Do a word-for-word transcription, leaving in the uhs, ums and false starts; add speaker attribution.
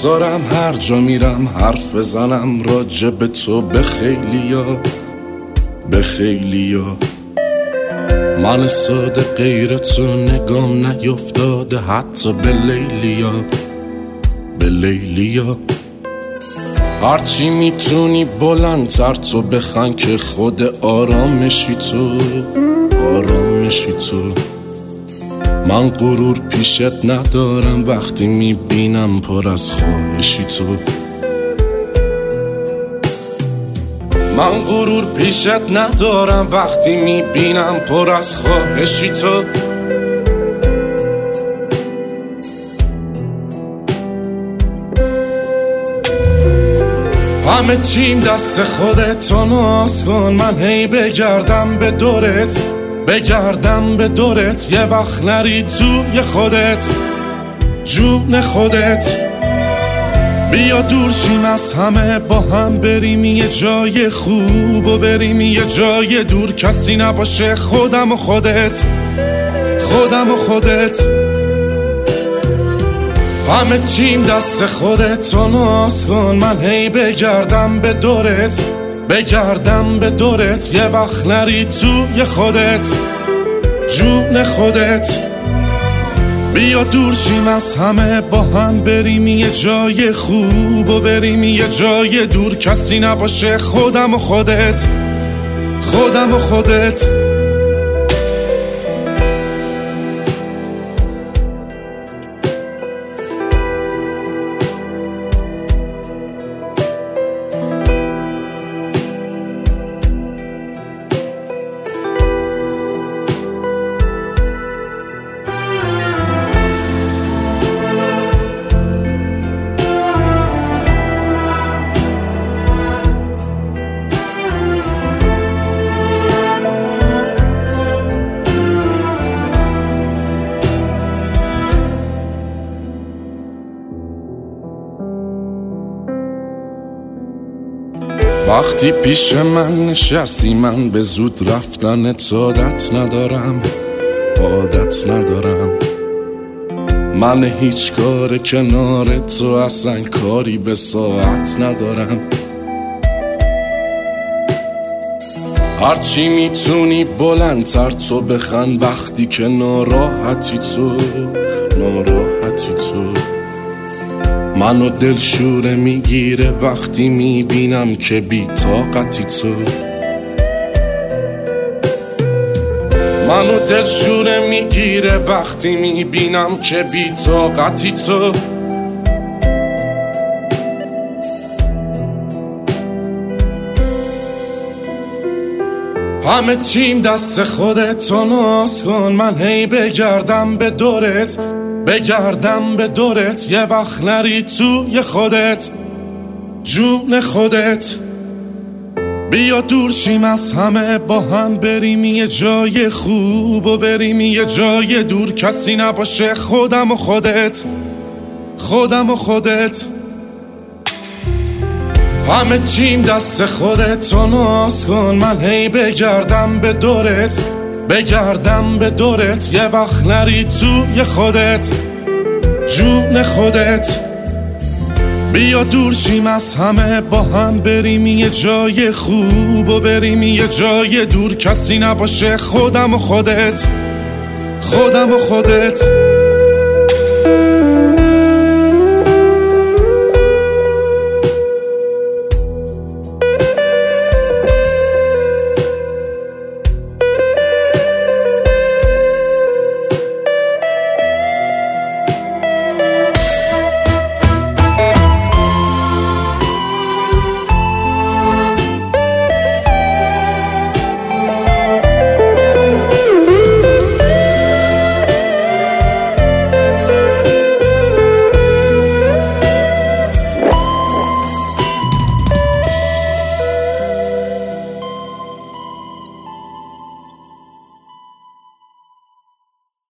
Speaker 1: دوست دارم هر جا میرم حرف بزنم راجع به تو به خیلیا به خیلیا. من ساده غیر تو نگام نیفتاده حتی به لیلیا به لیلیا. هرچی میتونی بلندتر تو بخن که خود آرامشی تو آرامشی تو. من غرور پیشت ندارم وقتی میبینم پر از خواهشی تو. من غرور پیشت ندارم وقتی میبینم پر از خواهشی تو. همه چیم دست خودت تو ناز کن. من هی بگردم به دورت بگردم به دورت یه وقت نری توی خودت جون خودت. بیا دور شیم از همه با هم بریم یه جای خوب و بریم یه جای دور کسی نباشه خودم و خودت خودم و خودت. همه چیم دست خودت تو ناز کن. من هی بگردم به دورت بگردم به دورت یه وقت نری توی خودت جون خودت. بیا دور شیم از همه با هم بریم یه جای خوب و بریم یه جای دور کسی نباشه خودم و خودت خودم و خودت. وقتی پیش من نشستی من به زود رفتنت عادت ندارم عادت ندارم. من هیچ کار کنار تو اصلا کاری به ساعت ندارم. هرچی میتونی بلندتر تو بخن وقتی که ناراحتی تو ناراحتی تو. منو دلشوره میگیره وقتی میبینم که بی طاقتی تو. منو دلشوره میگیره وقتی میبینم که بی طاقتی تو. همه چیم دست خودت تو ناز کن. من هی بگردم به دورت بگردم به دورت یه وقت نری توی خودت جون خودت. بیا دور شیم از همه با هم بریم یه جای خوب و بریم یه جای دور کسی نباشه خودم و خودت خودم و خودت. همه چیم دست خودت تو ناز کن. من هی بگردم به دورت بگردم به دورت یه وقت نری توی خودت جون خودت. بیا دور شیم از همه با هم بریم یه جای خوب و بریم یه جای دور کسی نباشه خودم و خودت خودم و خودت.